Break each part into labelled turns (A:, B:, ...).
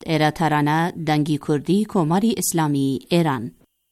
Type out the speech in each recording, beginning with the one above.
A: ایراترانا دنگی کردی کماری اسلامی ایران.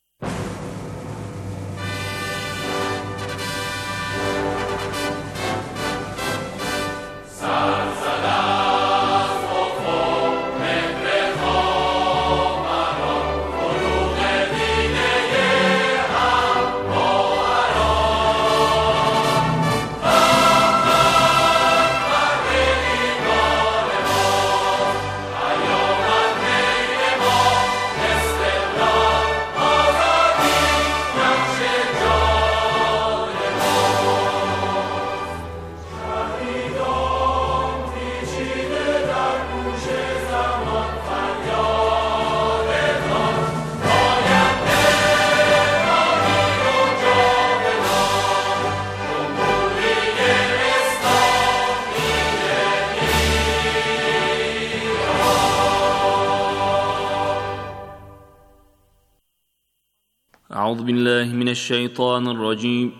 B: أعوذ بالله من الشيطان الرجيم.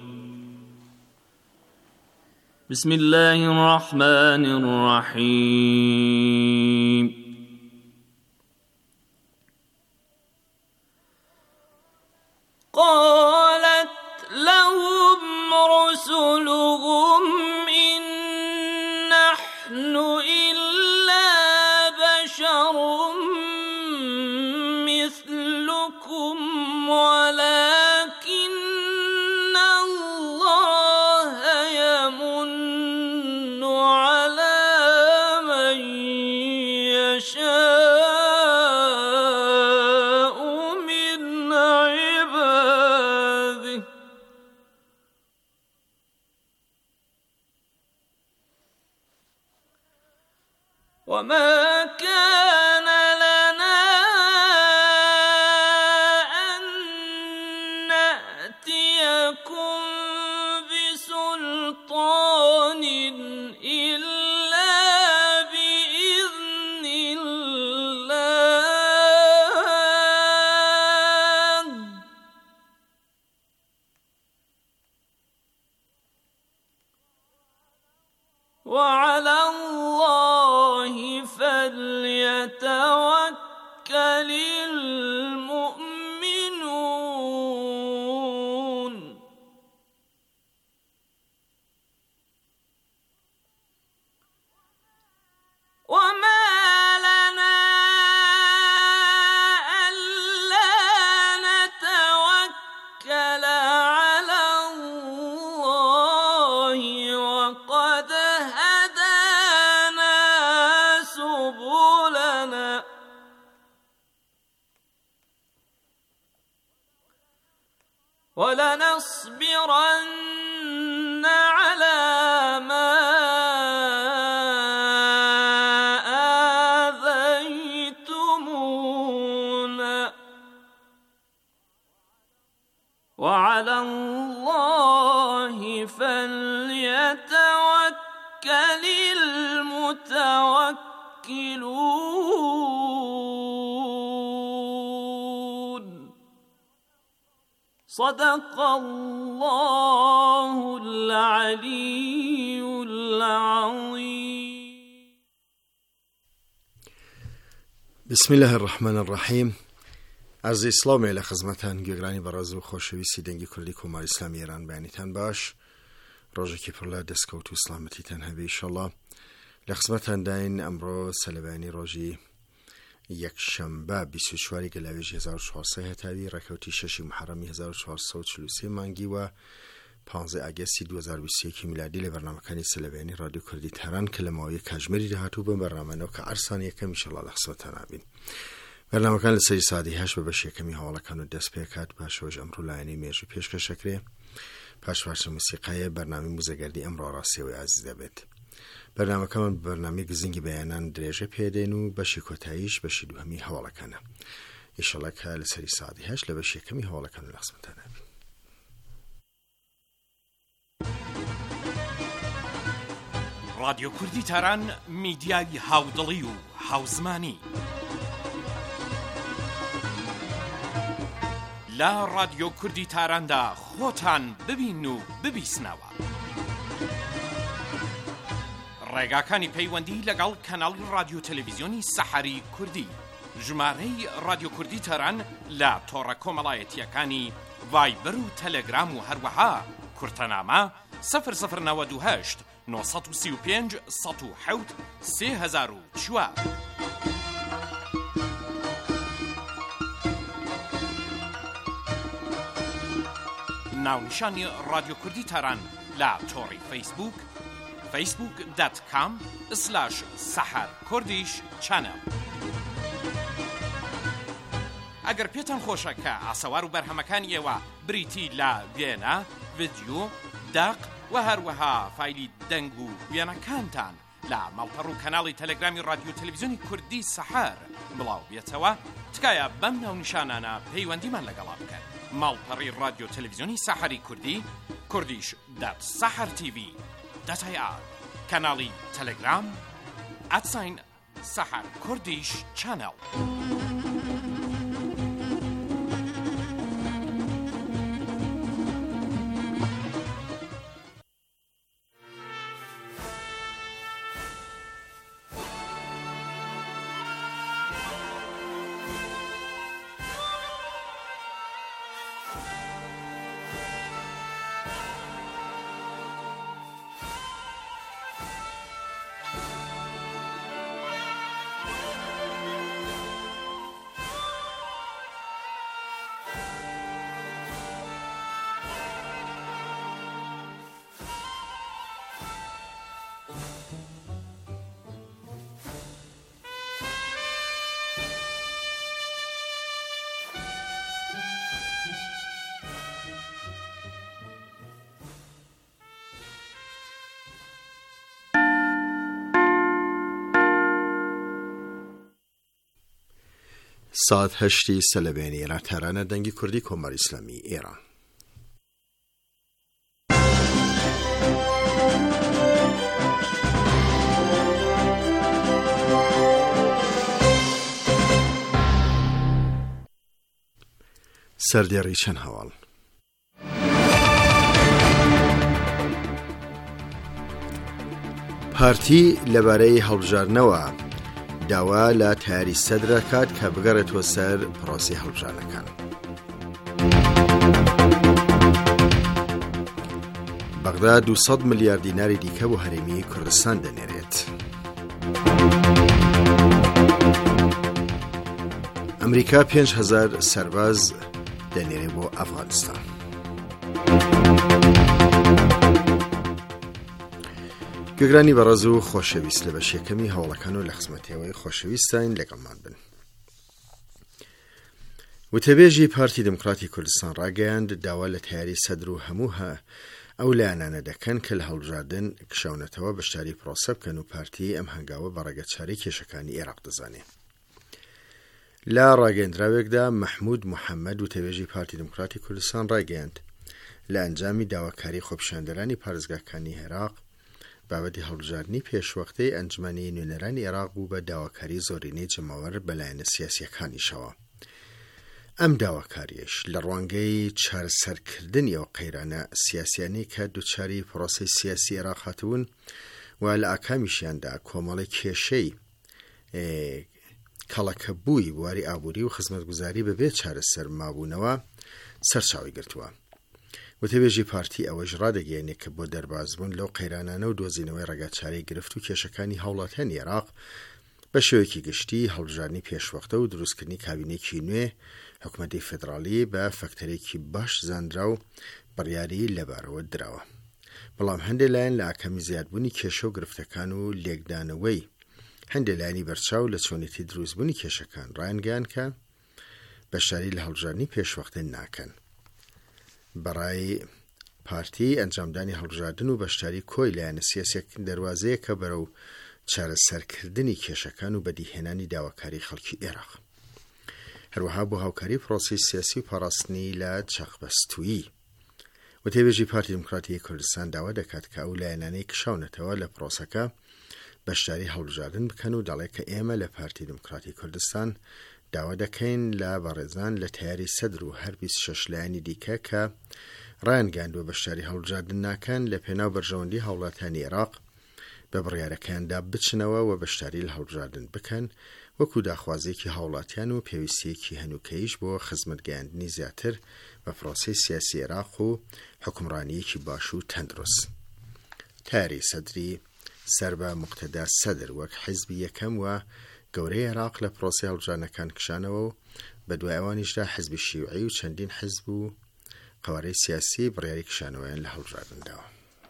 B: بسم الله الرحمن الرحيم. قالت لهم رسلهم إن نحن إلا بشر مثلكم ولكن الله يمن على من يشاء من عباده وما كان لنا أن نأتيكم بسلطان إلا بإذن الله وعلى الله فليتوكل المؤمنون وما لنا ألا نتوكل على الله وقد هدانا سبلنا ولنصبرن على ما آذيتمونا وعلى الله فليتوكل المتوكلون صدق الله العلي العظيم.
C: بسم الله الرحمن الرحیم. از اسلام اله خدمتان گیرانی براز و خوشویستی دنگی کردی کمار اسلامی ایران بیانیتان باش روزی که پرلا دستکوت و اسلامتی تن هبی انشالله لخدمتان داین امرو سلبانی روزی یک شنبه 24 گلاویج 1400 هتاوی رکوتی 6 محرمی 1443 مانگی و 15 اگستی 2021 میلادی لبرنامه‌کانی سلبانی رادیو کردی تهران کلمه‌های کاژمری دهاتو به برنامه نو که ارسانی یکم انشالله لخدمتان آبین. برنامه‌کان لسری ساعتی 8 به بشه یکمی حواله‌کانو دست پیکات باش وج امرو لاینی میجی پیشکش شکری پاش فرش موسیقی برنامه موزگردی امرو راسی و عزیز دبید. برنامه کمان برنامه گزینگی بیانان دریجه پیدینو بشی کتایش بشی دو همی حواله کنه. ایشالا که لسری ساعتی 8 لبشی کمی حواله کنه لخدمتان آبین.
D: رادیو کردی تهران میدیای هاودلی و هاوزمانی لا رادیو کردی تهران دا خوتان ببین و ببیسنەوە. ڕێگاکانی پەیوەندی لەگەڵ کەناڵی رادیۆ تەلەڤیزیۆنی سەحەری کوردی. ژمارەی رادیۆ کوردی تەران لە تۆڕە کۆمەڵایەتیەکانی ڤایبەر و تەلەگرام و هەروەها کورتەنامە 0098 935 107 3004. ناونیشانی رادیۆ کوردی تەران لە تۆڕی فەیسبوک facebook.com/saharkurdish channel. ئەگەر پێتان خۆشە کە ئاسەوار و بەرهەمەکانی ئێوە بریتی لە وێنە، ڤیدیۆ، داق و هەروەها فایلی دەنگ و وێنەکانتان لە ماڵپەڕ و کەناڵی تەلەگرامی رادیۆ تەلەڤیزیۆنی کوردی سەحەر بڵاو بێتەوە، تکایە بەم ناونیشانانە پەیوەندیمان لەگەڵا بکەن. ماڵپەڕی رادیۆ تەلەڤیزیۆنی سەحەری کوردی kurdish.sahartv.ir. کەناڵی تەلەگرام @saharkurdish channel.
C: ساعت 8 سەلەبێنی ڕاتارانە دەنگی کوردی کۆماری ئیسلامی ئێران. سەردێڕی چەند هەواڵ. پارتی لەبارەی هەڵبژاردنەوە داوا لە تیاری سەدرەکات کە بگەڕێتەوە سەر پرۆسی هەڵبژاردنەکان. بەغدا 200 ملیارد دیناری دیکە بۆ هەرێمی کوردستان دەنێرێت. ئەمریکا 5000 سەرباز دەنێرێت بۆ ئەفغانستان. گوێگرانی بەڕێز و خۆشەویست لە بەشێکەمی هەوڵەکان و لە خزمەتەوەی خۆشەویستان لەگەڵمان بن. وتەبێژی پارتی دموکراتی کوردستان ڕاگەیاند داوا لە تیاری سەدر و هەموو ئەو لایەنانە دەکەن کە لە هەڵبژاردن کشاونەتەوە بەشداری پرۆسە بکەن و پارتی ئەم هەنگاوە بە ڕێگەچاری کێشەکانی عێراق دەزانێت. لە ڕاگەیاندراوێکدا مەحموود موحەممەد وتەبێژی پارتی دموکراتی کوردستان ڕاگەیاند لە ئەنجامی داواکاری خۆپیشاندەرانی پارێزگاکانی عێراق بابەتی هەڵبژاردننی پێشوەختەی ئەنجمەنی نوێنەرانی عێراق بوو بە داواکاری زۆرینەی جەماوەر بەلایەنە سیاسیەکانیشەوە. ئەم داواکاریش لە ڕوانگەی چارەسەرکردنی ئەو قەیرانە سیاسیانی کە دووچاری پرۆسەی سیاسی عێراق هاتبوون و لە ئاکامیشیاندا کۆمەڵی کێشەی کەڵەکەبووی بواری ئابووری و خزمەتگوزاری بەبێ چارەسەر مابوونەوە سەرچاوی گرتووە. وتەبێژی پارتی ئەوەش ڕادەگەیەنێت کە بۆ دەربازبوون لەو قەیرانانە و دۆزینەوەی ڕێگاچارەی گرفت و کێشەکانی هەوڵاتیانی عێراق بە شێوەیەکی گشتی هەڵبژاردننی پێشوەختە و دروستکردنی کابینێکی نوێ حکوومەتی فێدراڵی بە فەکتەرێکی باش زانرا و بڕیاری لەبارەوە دراوە. بەڵام هەندێک لایەن لە ئاکامی زیادبوونی کێشە و گرفتەکان و لێکدانەوەی هەندێک لایەنی بەرچاو لە چۆنێتی دروستبوونی کێشەکان ڕایانگەیان کە بەشداری لە هەڵبژاردننی پێشوەختە ناکەن. بەڕای پارتی ئەنجامدانی هەڵبژاردن و بەشداری کۆی لایەنە سیاسیەک دەواازەیە کە بەرەو چارەسەرکردنی کێشەکان و بەدیهێنانی داواکاری خەڵکی عێراق. هەروەها بۆ هاوکاری پرۆسی سیاسی و پاراستنی لە چەقبەستووی. وتەبێژی پارتی دموکراتی کوردستان داوا دەکات کە ئەو لایەنانەی کشاونەتەوە لە پرۆسەکە بەشداری هەڵبژاردن بکەن و دەڵێت کە ئێمە لە پارتی دموکراتی کوردستان داوا دەکەین لە بەڕێزان لە تیاری سەدر و هەر 26 لایەنی دیکە کە ڕایانگەاندووە بەشداری هەڵبژاردن ناکەن لە پێناو بەرژەوەندی هەوڵاتیانی عێراق بە بڕیارەکاندا بچنەوە و بەشداری لە هەڵبژاردن بکەن وەکو داخوازێکی هاوڵاتیان و پێویستیەکی هەنووکەیش بۆ خزمەتگەیاندنی زیاتر بە پرۆسەی سیاسی عێراق و حکومڕانیەکی باش و تەندروست. تاری سەدری سەر بە موقتەدا سەدر وەک حیزبی یەکەم و گەورەی عێراق لە پرۆسەی هەڵبژاردنەکان کشانەوە و بە دوای ئەوانیشدا حیزبی شیوعی و چەندین حیزب و قوارەی سیاسی بڕیاری کشانەوەیان لە هەڵبژاردنەوە.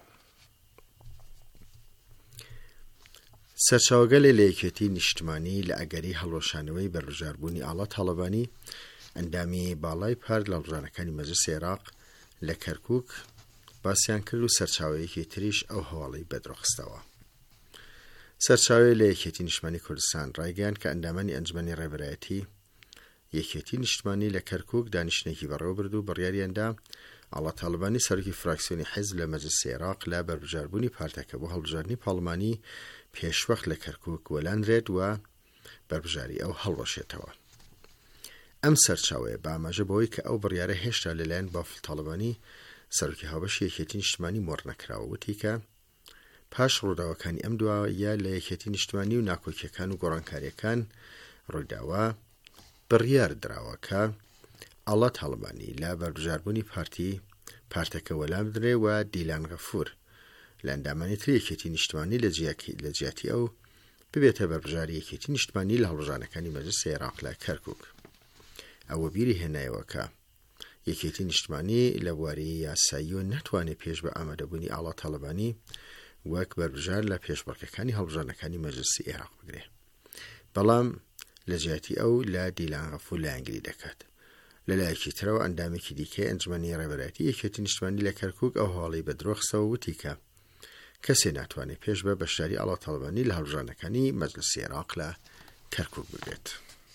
C: سەرچاوەگەلێ لە یەکێتی نیشتمانی لە ئەگەری هەڵوەشانەوەی بەربژاربوونی ئاڵا تاڵەبانی ئەندامی باڵای پار لە هەڵبژاردنەکانی مەجلیسی عێراق لە کەرکووک باسییان کرد و سەرچاوەیەکی تریش ئەو هەواڵەی بەدرۆخستەوە. سەرچاوەی لە یەکێتی نیشتمانی کوردستان ڕایگەیاند کە ئەندامانی ئەنجمەنی ڕێبەرایەتی یەکێتی نیشتمانی لە کەرکووک دانیشتنێکی بەڕێوە برد و بڕیاریاندا ئاڵا تاڵەبانی سەرۆکی فراکسیۆنی حیزب لە مەجلیسی عێراق لە بەربژاربوونی پارتەکە بۆ هەڵبژاردنی پاڵمانی پێشوەخت لە کەرکووک وەلاندرێت و بەربژاری ئەو هەڵوەشێتەوە. ئەم سەرچاوەیە بە ئاماژە بەوەی کە ئەو بڕیارە هێشتا لەلایەن بافڵ تاڵەبانی سەرۆکی هاوبەشی یەکێتی نیشتمانی مۆڕ نەکراوە، وتی کە پاش ڕووداوەکانی ئەم دوایە لە یەکێتی نیشتمانی و ناکۆکیەکان و گۆڕانکاریەکان ڕوویداوە بڕیار دراوە کە ئاڵا تاڵەبانی لە بەربژاربوونی پارتەکە وەلام بدرێ و دیلان غەفور لە ئەندامانی تر یەکێتی نیشتمانی لە جیاتی ئەو ببێتە بەربژاری یەکێتی نیشتمانی لە هەڵبژاردنەکانی مەجلیسی عێراق لە کەرکووک. ئەوە بیری هێنایەوە کە یەکێتی نیشتمانی لە بواری یاسایی و نەتوانێت پێش بە ئامادەبوونی ئاڵا تاڵەبانی وەک بەربژار لە پێشبڕکەکانی هەڵبژاردنەکانی مەجلیسی عێراق بگرێ، بەڵام لە جیاتی ئەو لە دیلان غەفور لایەنگری دەکات. لەلایەکی ترەوە ئەندامێکی دیکەی ئەنجمەنی ڕێبەرایەتی یەکێتی نیشتمانی لە کەرکووک ئەو هەواڵەی بەدرۆخستەوە وتی کە کەسێ ناتوانێت پێش بە بەشداری ئاڵا تاڵەبانی لە هەڵبژاردنەکانی مەجلیسی عێراق لە کەرکووک بگرێت.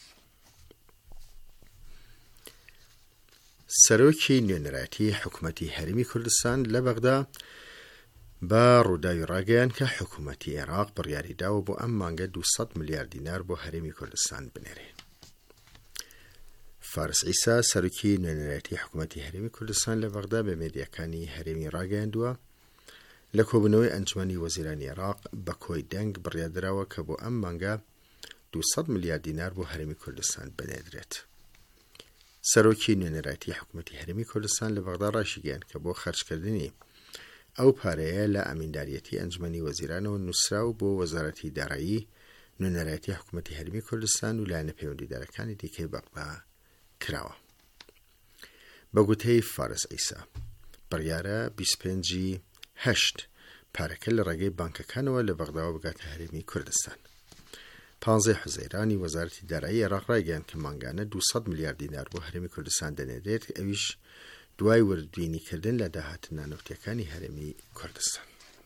C: سەرۆکی نوێنەرایەتی حکوومەتی هەرێمی کوردستان لە بەغدا بە ڕووداوی ڕاگەیاند کە حکوومەتی عێراق بڕیاریداوە بۆ ئەم مانگە 200 میلیارد دینار بۆ هەرێمی کوردستان بنێرێ. فارس عیسا سەرۆکی نوێنەرایەتی حکوومەتی هەرێمی کوردستان لە بەغدا بە مێدیەکانی هەرێمی ڕاگەیاندووە لە کۆبوونەوەی ئەنجمەنی وەزیرانی عێراق بە کۆی دەنگ بڕیاردراوە کە بۆ ئەم مانگە 200 میلیارد دینار بۆ هەرێمی کوردستان بنێدرێت. سەرۆکی نوێنەرایەتی حکوومەتی هەرێمی کوردستان لە بەغدا ڕاشیگەیاند کە بۆ خەرجکردنی ئەو پارەیە لە ئەمینداریەتی ئەنجمەنی وەزیرانەوە نووسرا و بۆ وەزارەتی دارایی نوێنەرایەتی حکوومەتی هەرێمی کوردستان و لایەنە پەیوەندیدارەکانی دیکەی بەغدا کراوە. بە گوتەی فارس عیسا بڕیارە 25/8 پارەکە لە ڕێگەی بانکەکانەوە لە بەغداوە بگاتە هەرێمی کوردستان. 15 حوزەیرانی وەزارەتی دارایی عێراق ڕایگەیاند کە مانگانە 200 میلیارد دینار بۆ هەرێمی کوردستان دەنێرێت، ئەویش دوای وردبینیکردن لە داهاتن نانەوتیەکانی هەرێمی کوردستان.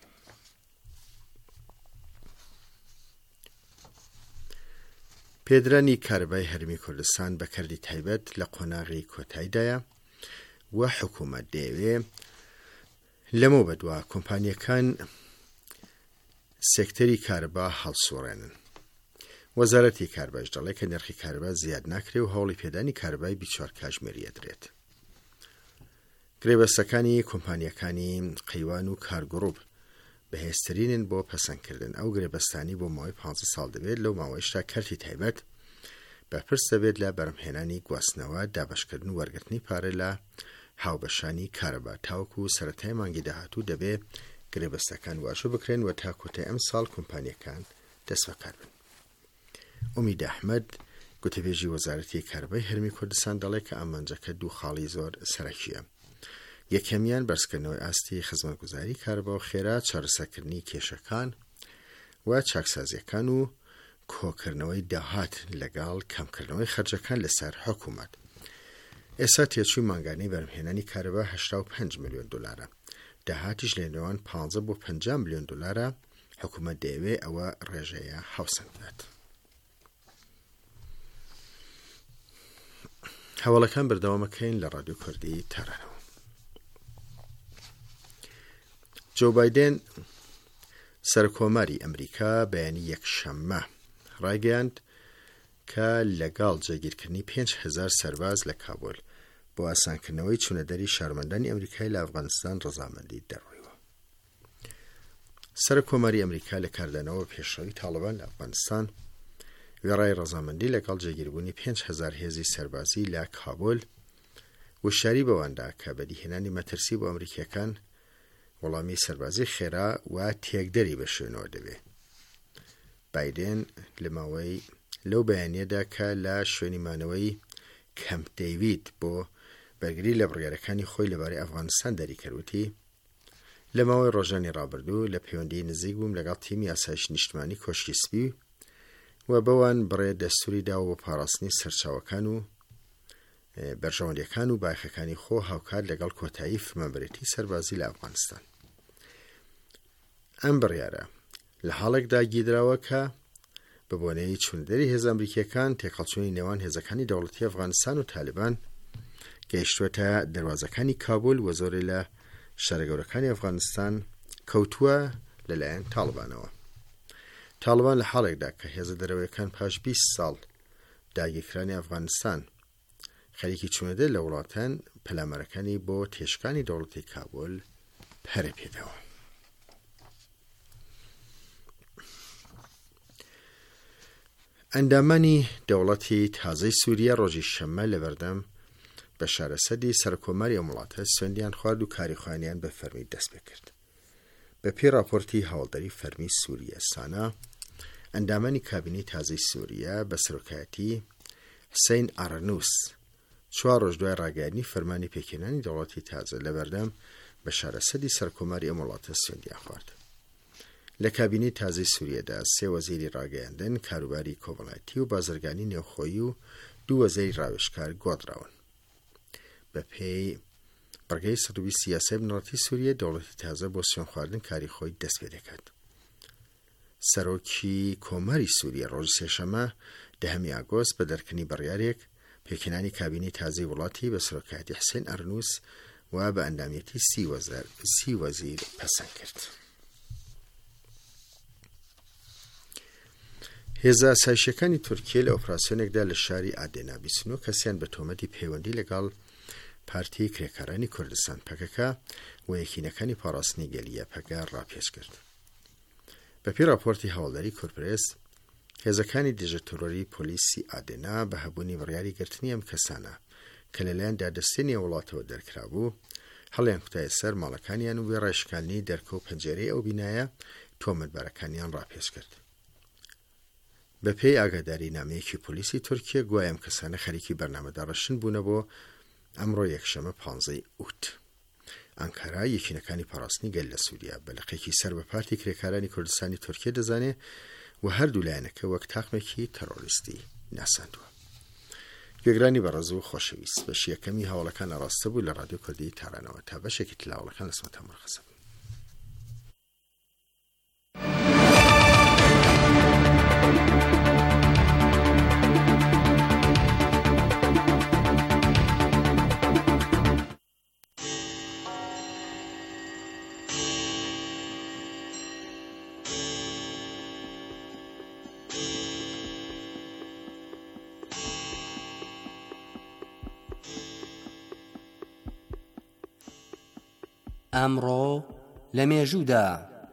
C: پێدرانی کارەبای هەرێمی کوردستان بە کەردی تایبەت لە قۆناغی کۆتاییدایە و حکوومەت دەیەوێ لەمە بەدوا کۆمپانیەکان سێکتەری کارەبا هەڵسوڕێنن. وەزارەتی کارباش دەڵێت کە نرخی کارەبا زیاد ناکرێ و هەوڵی پێدانی کارەبای بیچوار کاژمێری ئەدرێت. گرێبەستەکانی کۆمپانیەکانی قەیوان و کارگڕوب بەهێزترینن بۆ پەسەندکردن. ئەو گرێبەستانی بۆ ماوەی 15 ساڵ دەبێت، لەو ماوەیشدا کەرتی تایبەت بەرپرس دەبێت لە بەرهەمهێنانی گواستنەوە، دابەشکردن و وەرگرتنی پارە لە هاوبەشانی کارەبا. تاوەکو سەرەتای مانگی داهاتوو دەبێت گرێبەستەکان واژۆ بکرێن و تا کۆتای ئەم ساڵ کۆمپانیەکان دەستبەکار بن. ئومید ئەحمەد گوتەبێژی وەزارەتی کارەبای هەرێمی کوردستان دەڵێت کە ئامانجەکە دوو خاڵی زۆر سەرەکیە. یەکەمیان بەرزکردنەوەی ئاستی خزمەتگوزاری کارەبا و خێرا، چارەسەرکردنی کێشەکان و چاکسازیەکان و کۆکردنەوەی داهات لەگەڵ کەمکردنەوەی خەرجەکان لەسەر حکوومەت. ئێستا تێچووی مانگانەی بەرهەمهێنانی کارەبا 85 ملیۆن دلارە، داهاتیش لە نێوان 15 بۆ 50 ملیۆن دلارە. حکوومەت دەیەوێت ئەوە ڕێژەیە هەوسەنگ بدات. هەواڵەکان بەردەوامەکەین لە ڕادیۆ کوردی تەرەنەوە. جۆ بایدن سەرکۆماری ئەمریکا بەیانی یەکشەممە ڕایگەیاند کە لەگەڵ جێگیرکردنی 5,000 سەرباز لە کابۆل بۆ ئاسانکردنەوەی چوونەدەری شارمەندانی ئەمریکای لە ئەفغانستان ڕەزامەندی دەڕۆیەوە. سەرکۆمەری ئەمریکا لە کاردانەوە پێشڕەوی تاڵیبان لە ئەفغانستان وێڕای ڕەزامەندی لەگەڵ جێگیربوونی 5,000 هێزی سەربازی لە کابۆل وشاری بەواندا کە بەدیهێنانی مەترسی بۆ ئەمریکیەکان وەڵامی سەربازی خێرا و تێکدەری بە شوێنەوە دەبێت. بایدن لە ماوەی لەو بەیانیەدا کە لە شوێنی مانەوەی کەمپ دەیڤید بۆ بەرگری لە بڕیارەکانی خۆی لەبارەی ئەفغانستان دەریکردوتی لە ماوەی ڕۆژانی ڕابردوو لە پەیوەندی نزیک بووم لەگەڵ تیمی ئاسایش نیشتمانی کۆشکی سپی و بەوان بڕێ دەستوری داوە بۆ پاراستنی سەرچاوەکان و بەرژەوەندیەکان و باخەکانی خۆ هاوکات لەگەڵ کۆتایی فرمانبەرێتی سەربازی لە ئەفغانستان. ئەم بڕیارە لە حاڵێکدا گیدراوە کە بە بۆنەی چوونەدەری هێز ئەمریکیەکان تێکەڵچوونی نێوان هێزەکانی دەوڵەتی ئەفغانستان و تالیبان گەیشتوێتە دەواازەکانی کابول و زۆرێ لە شارە گەورەکانی ئەفغانستان کەوتووە لەلایەن تاڵیبانەوە. تاڵیبان لە حاڵێکدا کە هێزە دەرەوەیەکان پاش 20 ساڵ داگیرکرانی ئەفغانستان خەریکی چوونەدەر لە وڵاتان پەلامارەکانی بۆ تێشکانی دەوڵەتی کابول پەرە پێداوە. ئەندامانی دەوڵەتی تازەی سووریا ڕۆژی شەممە لە بەردەم بە شارەسەدی سەرکۆمەری ئەم وڵاتە سوێندیان خوارد و کاریخوانیان بە فەرمی دەست پێ کرد. بە پێی راپۆرتی هەواڵدەری فەرمی سووریا سانە ئەندامانی کابینەی تازەی سووریا بە سەرۆکایەتی حسین ئارەنووس 4 ڕۆژ دوای ڕاگەیاندنی فەرمانی پێکهێنانی دەوڵەتی تازە لە بەردەم بە شارەسەدی سەرکۆمەری ئەم وڵاتە سوێندیان خوارد. لە کابینەی تازەی سووریەدا 3 وەزیری ڕاگەیاندن، کاروباری کۆمەڵایەتی و بازرگانی نێوخۆیی و 2 وەزیری ڕاوێژکار گۆدراون. بە پێی بەرگەی 120 یاسای بنەڕەتی سووریە دەوڵەتی تازە بۆ سوێن خواردن کاری خۆی دەست پێ دەکات. سەرۆکی کۆمەری سووریە ڕۆژی سێشەمە 10 ئاگۆست بە دەرکردنی بڕیارێک پێکهێنانی کابینەی تازەی وڵاتی بە سەرۆکایەتی حسین ئارەنووس و بە ئەندامیەتی 30 وەزیر پەسەند کرد. هێزە ئاسایشەکانی تورکیە لە ئۆپراسیۆنێکدا لە شاری ئادێنا 29 کەسیان بە تۆمەتی پەیوەندی لەگەڵ پارتی کرێکارانی کوردستان پەکەکە و یەکینەکانی پاراستنی گەلیە پەکە ڕاپێش کرد. بەپێی راپۆرتی هەواڵدەری کورپرس هێزەکانی دژە تۆرۆری پۆلیسی ئادێنا بە هەبوونی بڕیاری گرتنی ئەم کەسانە کە لەلایەن دادەستێنی وڵاتەوە دەرکرابوو هەڵیان کوتایە سەر ماڵەکانیان و وێڕایشکانی دەرکە و پەنجەرەی ئەو بینایە تۆمەتبارەکانیان ڕاپێش کرد. بە پێی ئاگاداری نامەیەکی پۆلیسی تورکیە گوایە ئەم کەسانە خەریکی بەرنامەدا ڕەشن بوونە بۆ ئەمڕۆ یەکشەمە 15 ئوت. ئەنکارا یەکینەکانی پاراستنی گەل لە سووریا بەلقێکی سەر بە پارتی کرێکارانی کوردستانی تورکیە دەزانێ و هەردوو لایەنەکە وەک تاقمێکی تەرۆریستی ناساندووە. گوێگرانی بەڕێز و خۆشەویست، بەشی یەکەمی هەواڵەکان ئاڕاستە بوو لە ڕادیۆ کوردی تارانەوە تا بەشێکی تلاوەڵەکان لە سمەتە مەرخەسە.
E: ئەمڕۆ لە مێژوودا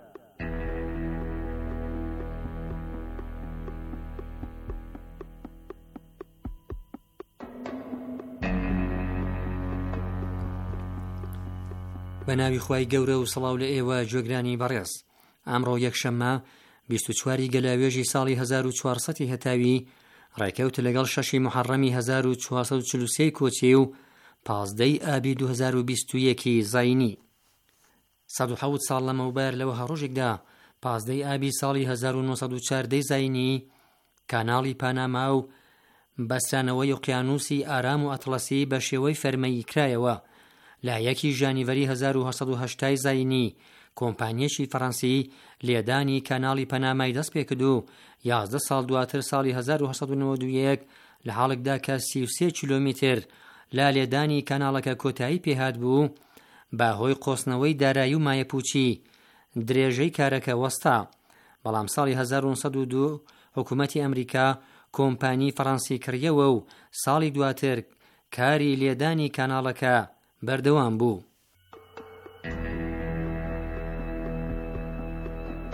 E: بە ناوی خوای گەورە و سەڵاو لە ئێوە گوێگرانی بەڕێز. ئەمڕۆ یەکشەممە 24 گەلاوێژی ساڵی 1400 هەتاوی ڕێکەوت لەگەڵ 6 محەڕەمی 1443 کۆچی و 15 ئابی 2021 زاینی. 107 ساڵ لەمەوبەر لەوە ڕۆژێکدا 15 ئابی ساڵی 1940 زاینی کاناڵی پاناما و بەستانەوەی ئۆقیانوسی ئارام و ئەتڵەسی بە شێوەی فەرمەیی کرایەوە. لە 1 ژانیڤەری 1970 زاینی کۆمپانیەکی فەڕەنسی لێدانی کاناڵی پەنامای دەست پێکرد و 11 ساڵ دواتر ساڵی 1991 لە حاڵێکدا کە 33 کیلۆمتر لە لێدانی کاناڵەکە کۆتایی پێهات بوو بەهۆی قۆسنەوەی دارایی و مایەپوچی درێژەی کارەکە وەستا. بەڵام ساڵی 1902 حکوومەتی ئەمریکا کۆمپانی فەڕەنسی کڕیەوە و ساڵی دواتر کاری لێدانی کاناڵەکە بەردەوام بوو.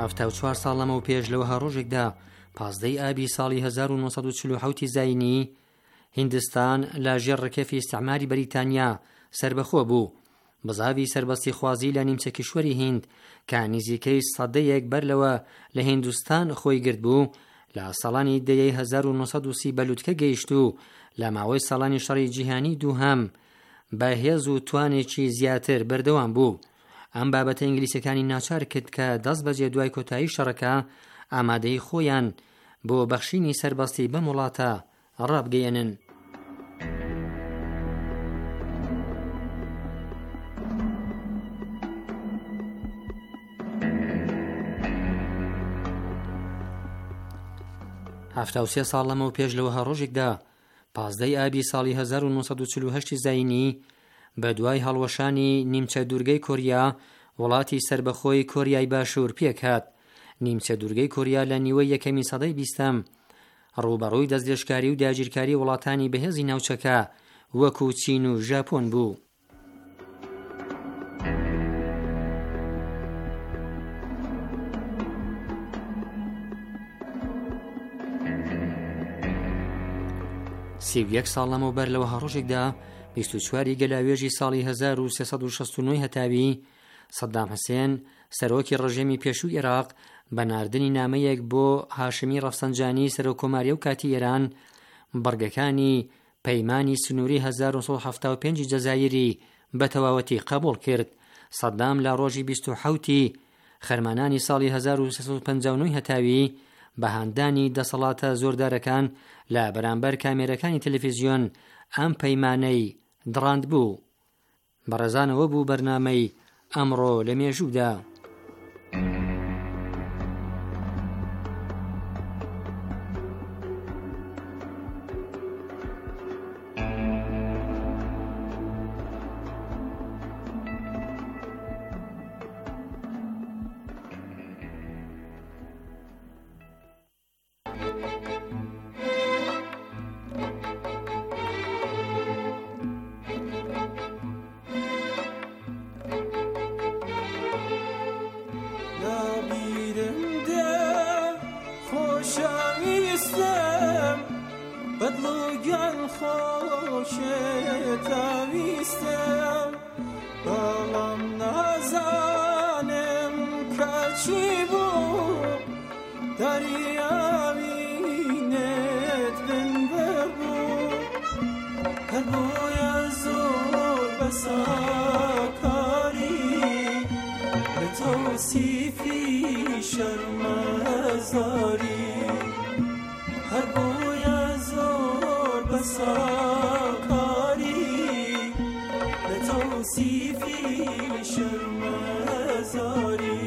E: 74 ساڵ لەمە و پێش لەوەها ڕۆژێکدا 15 ئابی ساڵی 1940 زاینی هیندستان لە ژێر ڕکێفی ئیستیعماری بەریتانیا سربەخۆ بوو. بزاوی سربەستی خوازی لە نیمچە کیشوەری هیند کە نزیکەی 100 بەرلەوە لە هیندستان خۆی گرت بوو لە ساڵانی دەیەی 1930 بەلوتکە گەیشت و لە ماوەی ساڵانی شەڕی جیهانی دووهەم بەهێز و توانێکی زیاتر بەردەوام بوو. ئەم بابەتە ئینگلیسەکانی ناچار کرد کە 10 بەجێ دوای کۆتایی شەڕەکە ئامادەی خۆیان بۆ بەخشینی سربەستی بەم وڵاتە ڕابگەیەنن. هەفتە و سێ ساڵ لەمە و پێش لەوەها ڕۆژێکدا 15 ئابی ساڵی 1940 زاینی بە دوای هەڵوەشانی نیمچە دوورگەی کۆریا وڵاتی سربەخۆی کۆریای باشوور پێکهات. نیمچە دوورگەی کۆریا لە نیوەی یەکەمی سەدەی 20م ڕوبەڕووی دەستێشکاری و داگیرکاری وڵاتانی بەهێزی ناوچەکە وەکو چین و ژاپۆن بوو. سیویەک ساڵ لەمەوبەر لەوەها ڕۆژێکدا 24 گەلاوێژی ساڵی 1369 هەتاوی سەدام حوسێن سەرۆکی ڕژێمی پێشووی عێراق بە ناردنی نامەیەک بۆ هاشمی ڕەفسەنجانی سەرۆکۆماریە و کاتی ئێران بەڕگەکانی پەیمانی سنووری 1975 جەزایری بە تەواوەتی قبوڵ کرد. سەدام لە ڕۆژی 27 خەرمانانی ساڵی 1359 هەتاوی بەهاندانی دەسەڵاتە زۆردارەکان لە بەرامبەر کامێرەکانی تەلەڤیزیۆن ئەم پەیمانەی دڕاند بوو. بەڕێزانەوە بوو بەرنامەی ئەمڕۆ لە مێژوودا.
F: بدلوگن خوشتاویستم بەڵام نازانم کەچی بوو دەریاوینێت بنبەر بوو هەر بۆیە زۆر بەساکاری لە تەوسیفی شەرمەزاری هەر بۆیە زۆر بەساکاری لە تەوسیفی شەرمەزاری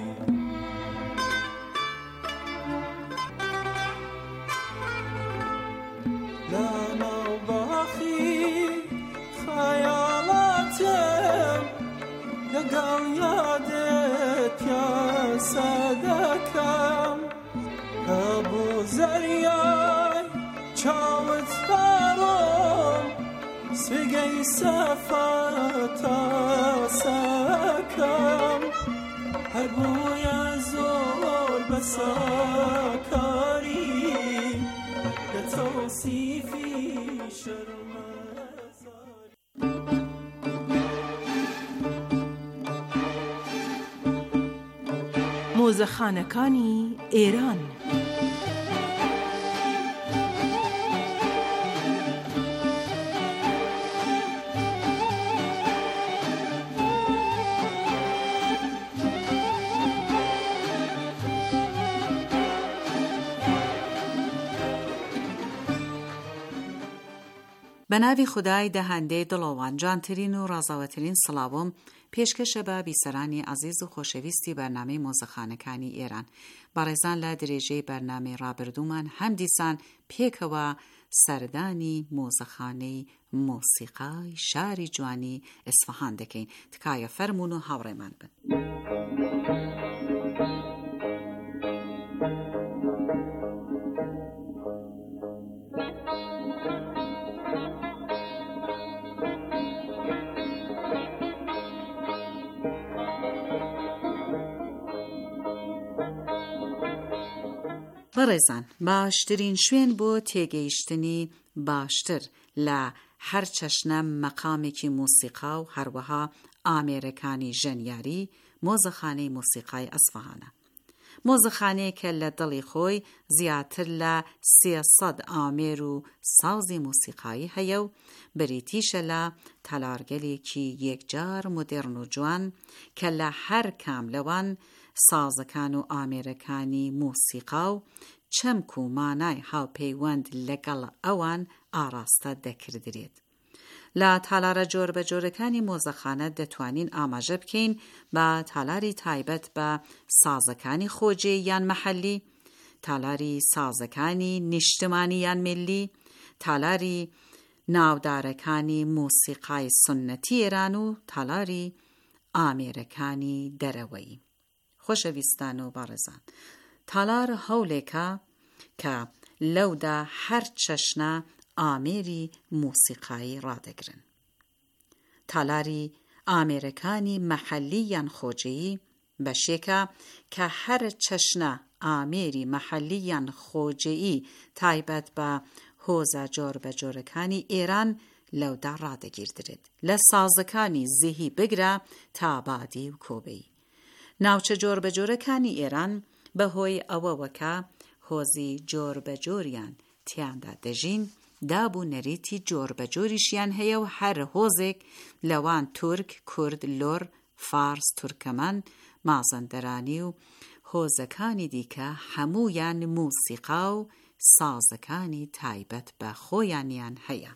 F: لە ناوباخی خەیاڵاتم لەگەڵ یادت پیاسە دەکەم کە بۆ زەریای چاوت بەڕۆم سوێگەی سەفاتە سەکەم هەر بۆیە زۆر بەساکاری لە تەوسیفی شەرمەزاری
G: مۆزەخانەکانی ئێران
A: بە ناوی خودای دەهەندەی دڵۆوان جانترین و ڕازاوەترین سڵاوم پێشکەشە بە بیسەرانی عەزیز و خۆشەویستی بەرنامەی مۆزەخانەکانی ئێران. بەڕێزان لە درێژەی بەرنامەی ڕابردوومان هەم دیسان پێکەوە سەردانی مۆزەخانەی مۆسیقای شاری جوانی ئیسفەهان دەکەین. تکایە فەرمون و هاوڕێمان بن. بەڕێزان، باشترین شوێن بۆ تێگەیشتنی باشتر لە هەر چەشنە مەقامێکی موسیقا و هەروەها ئامێرەکانی ژەنیاری مۆزەخانەی موسیقای ئەسفەهانە. مۆزەخانەیە کە لە دڵی خۆی زیاتر لە 300 ئامێر و سازی موسیقایی هەیە و بریتیشە لە تەلارگەلێکی یەکجار مدرن و جوان کە لە هەر کام لەوان سازەکان و ئامێرەکانی موسیقا و چەمک و مانای هاوپەیوەند لەگەڵ ئەوان ئاراستە دەکردرێت. لە تالارە جۆربەجۆرەکانی مۆزەخانە دەتوانین ئاماژە بکەین بە تالاری تایبەت بە سازەکانی خۆجێ یان مەحەلی، تالاری سازەکانی نیشتمانی یان ملی، تالاری ناودارەکانی موسیقای سنەتی ئێران و تالاری ئامێرەکانی دەرەوەی. خۆشەویستان و بەڕێزان، تالار هەولێکە کە لەودا هەر چەشنە ئامێری موسیقایی ڕادەگرن. تالاری ئامێرەکانی مەحەلی یان خۆجەیی بەشێکە کە هەر چەشنە ئامێری مەحەلی یان خۆجەیی تایبەت بە هۆزە جۆربەجۆرەکانی ئێران لەودا ڕادەگیردرێت، لە سازەکانی زیهی بگرە تا بادی و کۆبەی. ناوچە جۆربەجۆرەکانی ئێران بەهۆی ئەوەوەکە هۆزی جۆربەجۆریان تیاندا دەژین، دابوو نەریتی جۆربەجۆریشیان هەیە و هەر هۆزێک لەوان تورک، کورد، لۆر، فارس، تورکەمەن، مازەندەرانی و هۆزەکانی دیکە هەموویان موسیقا و سازەکانی تایبەت بە خۆیانیان هەیە.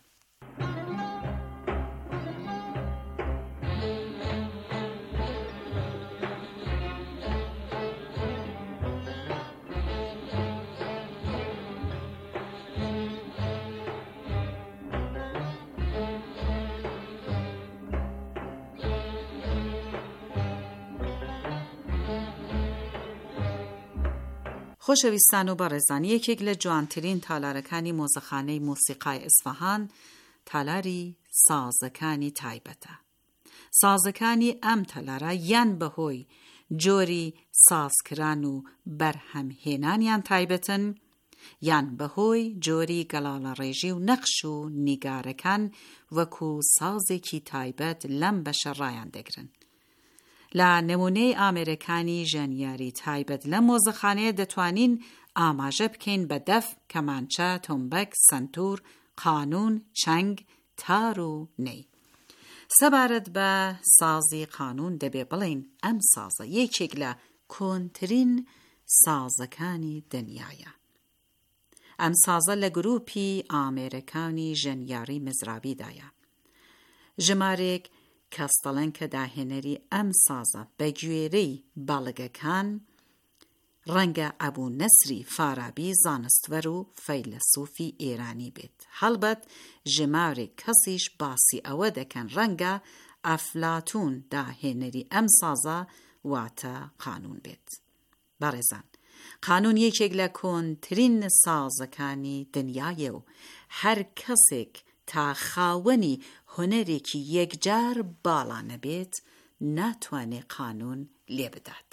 A: خۆشەویستان و بەڕێزان، یەکێک لە جوانترین تالارەکانی مۆزەخانەی موسیقای ئەسفەهان تالاری سازەکانی تایبەتە. سازەکانی ئەم تالارە یان بەهۆی جۆری سازکران و بەرهەمهێنانیان تایبەتن، یان بەهۆی جۆری گەڵاڵە ڕێژی و نەقش و نیگارەکان وەکو سازێکی تایبەت لەم بەشە ڕایان دەگرن. لە نمونەی ئامێرەکانی ژەنیاری تایبەت لە مۆزەخانەیە دەتوانین ئاماژە بکەین بە دەف، کەمانچە، تۆمبەک، سەنتور، قانون، چەنگ، تار و نەی. سەبارەت بە سازی قانون دەبێ بڵین ئەم سازە یەکێک لە کۆنترین سازەکانی دنیایە. ئەم سازە لە گروپی ئامێرەکانی ژەنیاری مزرابیدایە. ژمارێک کەستەڵەن کە داهێنەری ئەم سازە بە گوێرەی باڵگەکان ڕەنگە ئەبوو نەسری فارابی زانستوەر و فەیلسوفی ئێرانی بێت. هەڵبەت ژمارێک کەسیش باسی ئەوە دەکەن ڕەنگە ئەفلاتون داهێنەری ئەم سازە واتە قانون بێت. بەڕێزان، قانون یەکێک لە کۆنترین سازەکانی دنیایە و هەر کەسێک تا خاوەنی هۆنەرێکی یەکجار باڵا نەبێت ناتوانێ قانون لێ بدات.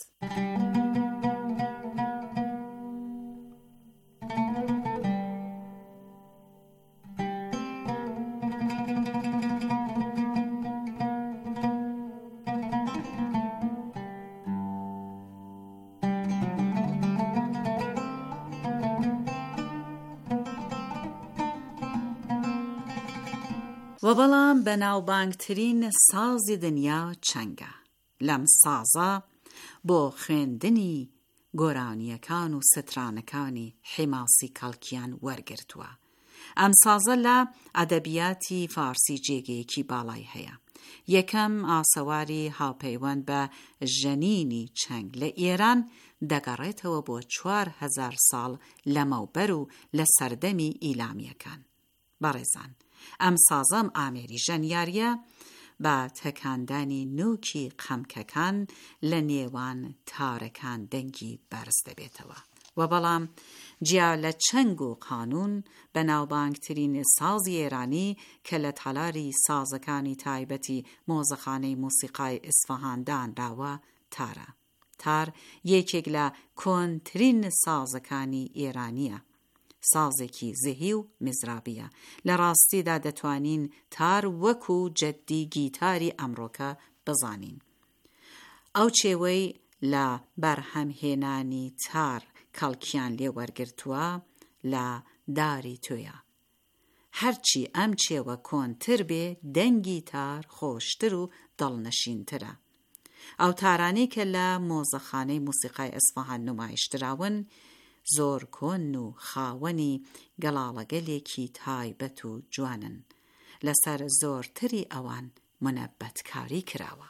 A: و بەڵام بەناوبانگترین سازی دنیا چەنگە. لەم سازە بۆ خوێندنی گۆرانیەکان و سترانەکانی حیماسی کەڵکیان وەرگرتووە. ئەم سازە لە ئەدەبیاتی فارسی جێگەیەکی باڵای هەیە. یەکەم ئاسەواری هاوپەیوەند بە ژەنینی چەنگ لە ئێران دەگەڕێتەوە بۆ 4000 ساڵ لەمەوبەر و لە سەردەمی ئیلامیەکان. بەڕێزان، ئەم سازەم ئامێری ژەنیاریە بە تەکاندانی نوکی قەمکەکان لە نێوان تارەکان دەنگی بەرز دەبێتەوە. و بەڵام جیا لە چەنگ و قانون بەناوبانگترین سازی ئێرانی کە لە تالاری سازەکانی تایبەتی مۆزەخانەی موسیقای ئەسفەهان دانراوە تارە. تار یەکێک لە کۆنترین سازەکانی ئێرانیە. سازێکی زەهی و مزرابیە. لە ڕاستیدا دەتوانین تار وەکو جەددی گیتاری ئەمڕۆکە بزانین. ئەو چێوەی لە بەرهەمهێنانی تار کەڵکیان لێ وەرگرتووە لە داری تۆیە. هەرچی ئەم چێوە کۆنتر بێ دەنگی تار خۆشتر و دڵنەشینترە. ئەو تارانەی کە لە مۆزەخانەی موسیقای ئەسفەهان نمایشدراون زۆر کۆن و خاوەنی گەڵاڵەگەلێکی تایبەت و جوانن. لەسەر زۆرتری ئەوان منەبەتکاری کراوە.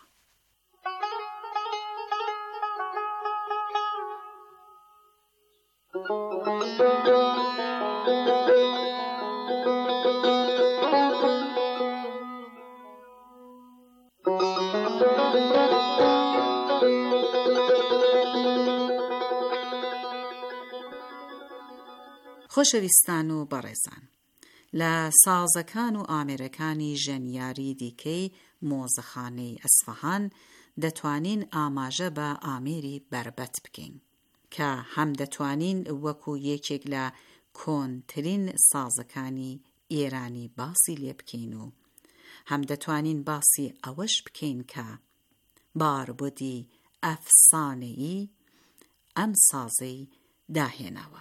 A: خۆشەویستان و بەڕێزان، لە سازەکان و ئامێرەکانی ژەنیاری دیکەی مۆزەخانەی ئەسفەهان دەتوانین ئاماژە بە ئامێری بربەت بکەین کە هەم دەتوانین وەکو یەکێک لە کۆنترین سازەکانی ئێرانی باسی لێ بکەین و هەم دەتوانین باسی ئەوەش بکەین کە باربودی ئەفسانەیی ئەم سازەی داهێناوە.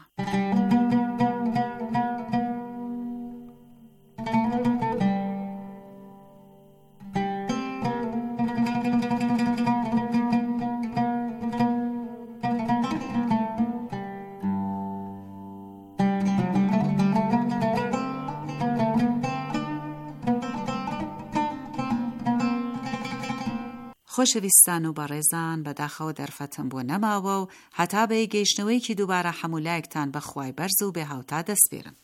A: خۆشەویستان و بەڕێزان، بەداخەوە دەرفەتم بۆ نەماوە و هەتا بە گەیشتنەوەیکی دووبارە هەموولایەکتان بەخوای بەرز و بێ هاوتا دەسپێرم.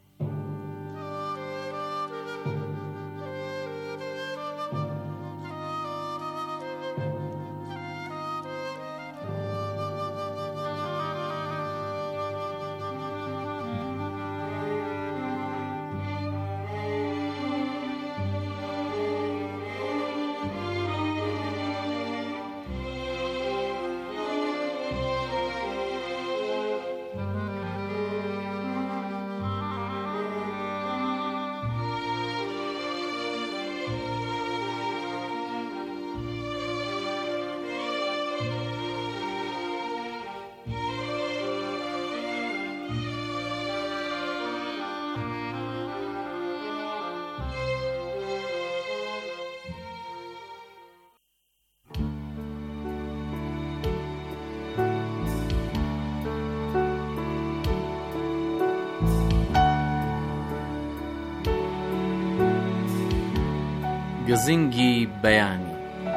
B: گزنگی بەیانی.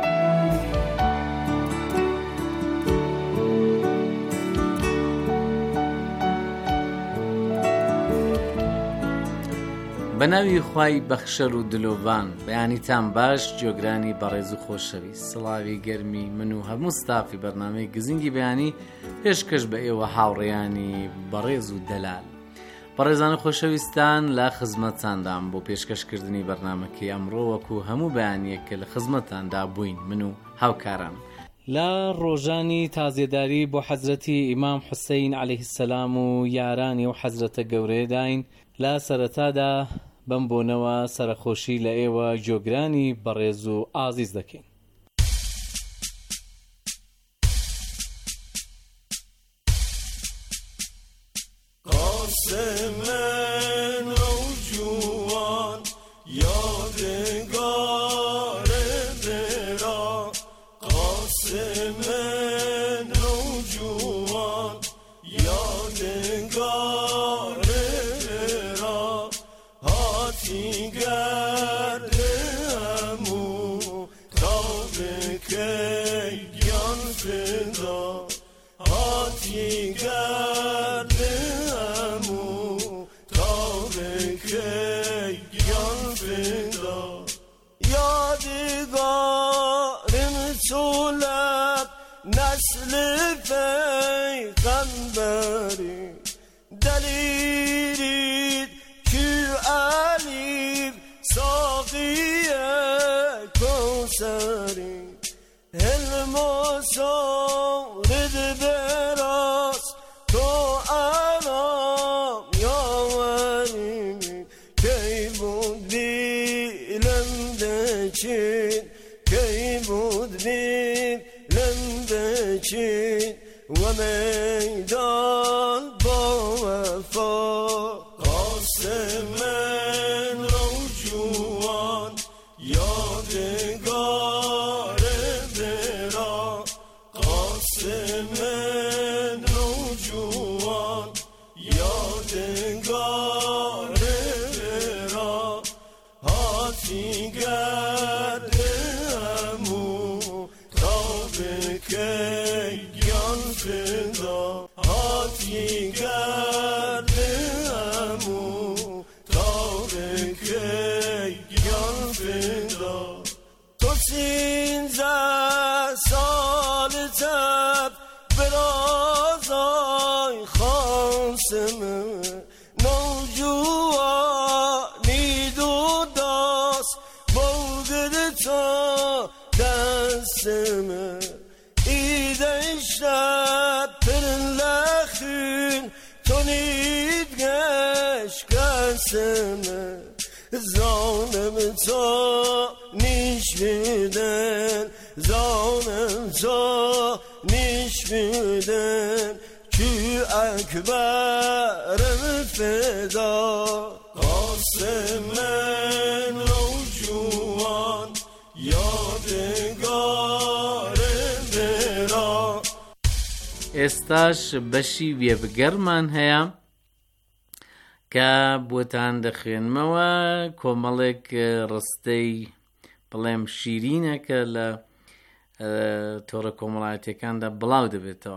B: بە ناوی خوای بەخشەر و دلۆڤان، بەیانیتان باش جۆگرانی بەڕێز و خۆشەویست. سڵاوی گەرمی من و هەموو ستافی بەرنامەی گزنگی بەیانی پێشکەش بە ئێوە هاوڕێیانی بەڕێز و دەلال. بەڕێزان و خۆشەویستان، لە خزمەتتاندام بۆ پێشکەشکردنی بەرنامەکەی ئەمڕۆ وەکو هەموو بەیانیەک کە لە خزمەتتاندا بووین من و هاوکاران.
H: لە ڕۆژانی تازێداری بۆ حەزرەتی ئیمام حوسەین عەلەیه السەلام و یارانی و حەزرەتە گەورەیەداین. لە سەرەتادا بەم بۆنەوە سەرخۆشی لە ئێوە جۆگرانی بەڕێز و ئازیز دەکەین.
F: نسل پیغمبری دلیرید که علیم ساقیه کوثری علم و سارد بود بیم لندکی و میدان با وفا قاسم من روجوان یادگار برا قاسم من روجوان یادگار برا هاتی گردمو تا بکی گیان فدا هاتی گردمو تا بکی گیان فدا تو 13 سال تب برازای خاصمه نوجوانی دو داست بودد تا دستمه ایده شب پرلخین تو نید گش کسمه زانم تا نیش بیدن زانم تا نیش بیدن کی اکبرم فدا قاسم من روجوان یادگار برا.
B: ئێستاش بەشی وێبگەرمان هەیە کە بۆتان دەخوێنمەوە کۆمەڵێک ڕستەی بڵێم شیرینەکە لە تۆڕە کۆمەڵایەتیەکاندا بڵاو دەبێتەوە.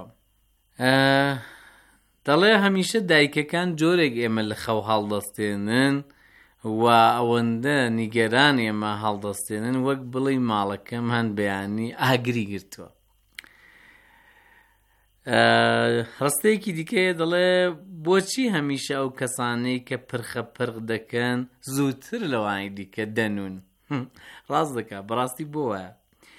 B: دەڵێ هەمیشە دایکەکان جۆرێک ئێمە لە خەو هەڵدەستێنن و ئەوەندە نیگەران ئێمە هەڵدەستێنن وەک بڵی ماڵەکەم هەند بەیانی ئاگری گرتووە. ڕستەیەکی دیکەیە دەڵێ بۆچی هەمیشە ئەو کەسانەی کە پرخە پرق دەکەن زووتر لەوانی دیکە دەنون؟ ڕاست دەکات بەڕاستی بۆ وایە.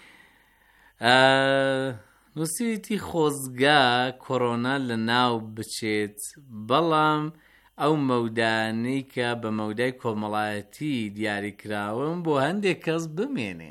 B: نووسیتی خۆزگا کۆڕۆنا لە ناو بچێت بەڵام ئەو مەودانەی کە بە مەودای کۆمەڵایەتی دیاریکراون بۆ هەندێک کەس بمێنێ.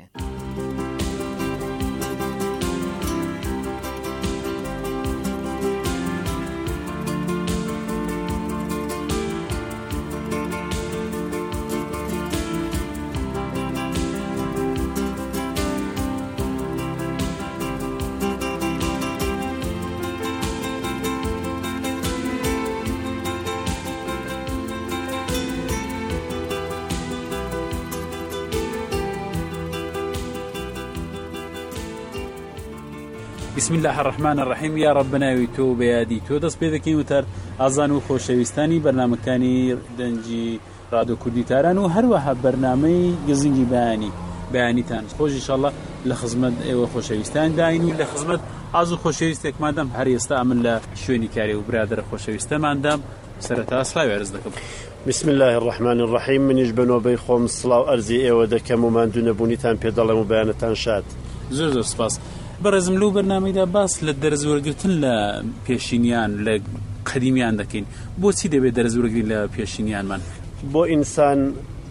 I: بسم الله الرحمن الرحیم. یا ربناوی تۆ بەیادی تۆ دەست پێ دەکەین وتار ئازان و خۆشەویستانی بەرنامەکانی دەنجی ڕادیۆ کوردیتاران و هەروەها بەرنامەی گزنگی بەیانیتان خۆش ئینشاءالله لە خزمەت ئێوە خۆشەویستان داین و لە خزمەت ئاز و خۆشەویستێکمادەم هەر ئێستا من لە شوێنی کاری و برادرە خۆشەویستەماندام سەرەتا سڵاوی عەرز دەکەم.
J: بسم الله الرحمن الرحیم. منیش بەنۆبەی خۆم سڵاو ئەرزی ئێوە دەکەم و ماندوو نەبوونیتان پێ دەڵێم و بەیانەتان شاد.
I: زۆر زۆر سپاس. بەڕێزم لەو بەرنامەیدا باس لە دەرزوەرگرتن لە پێشینیان لە قەدیمیان دەکەین. بۆچی دەبێت دەرزوەرگری لە پێشینیانمان؟
J: بۆ ئینسان